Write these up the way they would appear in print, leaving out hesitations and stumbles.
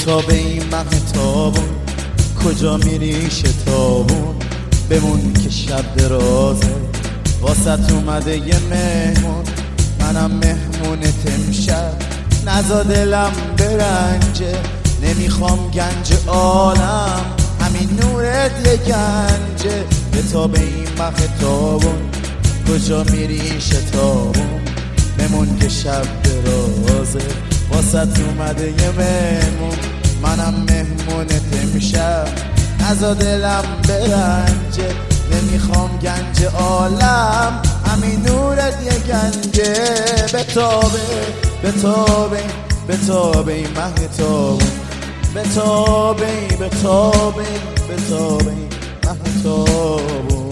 تاب این مهتابون کجا میری شتابون بمون که شب درازه واسط اومده یه مهمون منم مهمونت امشب نزا دلم برنجه نمیخوام گنج عالم همین نورت یه گنجه به تاب این مهتابون کجا میری شتابون بمون که شب درازه واسط اومده یه مهمون منم مهمونت امشب نزا دلم برنجه نمیخوام گنج عالم همین نورت یه گنجه بتابه بتابه بتابه این مهتابون بتابه بتابه بتابه این مهتابون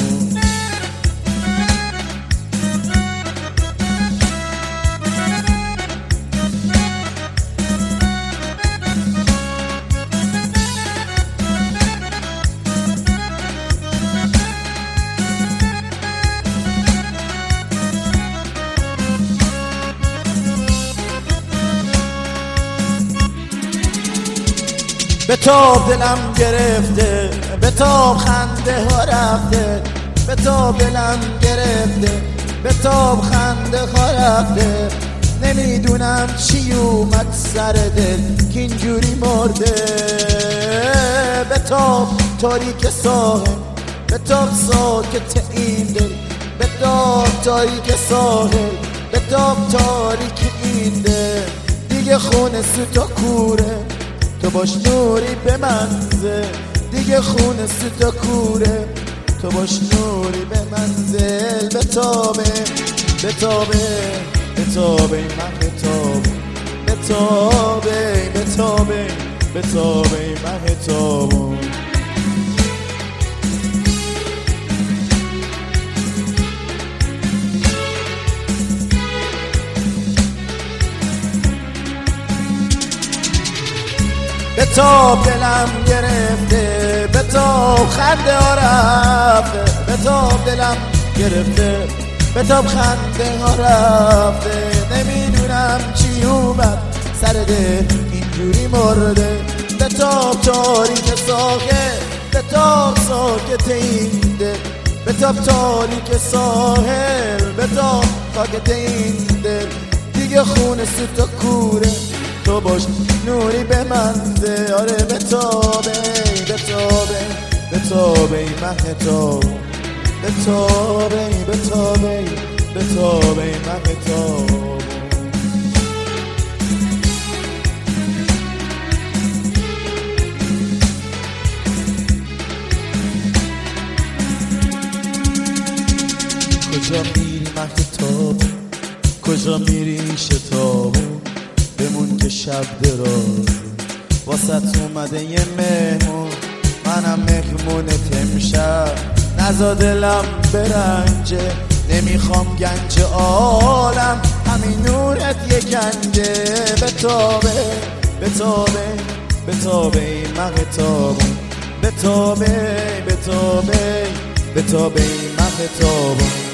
بتاب دلم گرفته بتاب خنده ها رفته بتاب دلم گرفته بتاب خنده ها رفته نمیدونم چی اومد سر دل که اینجوری مرده بتاب تاریک ساحل بتاب ساکت این دل بتاب تاریک ساحل بتاب تاریک این دل دیگه خونه سوتا کوره تو باش نوری به منزل دیگه خونه سوتا کوره تو باش نوری به منزل بتابه بتابه بتابه من بتابه بتابه بتابه بتابه من بتابه بتاب دلم گرفته بتاب خنده ها رفته بتاب دلم گرفته بتاب خنده ها رفته نمیدونم چی اومد سر دل اینجوری مرده بتاب تاریک ساحل بتاب ساکت این دل بتاب تاریک ساحل بتاب ساکت این دل دیگه خونه سوتا کوره تو باش نوری به منزه آره بتابه بتابه بتابه این مهتاب بتابه بتابه بتابه این مهتاب کجا میری مهتاب کجا میری شتابون بمون که شب درازه واسط اومده یه مهمون منم مهمونت امشب نزا دلم برنجه نمیخوام گنج عالم همین نورت یه گنجه بتابه بتابه بتابه این مهتابون بتابه بتابه بتابه این مهتابون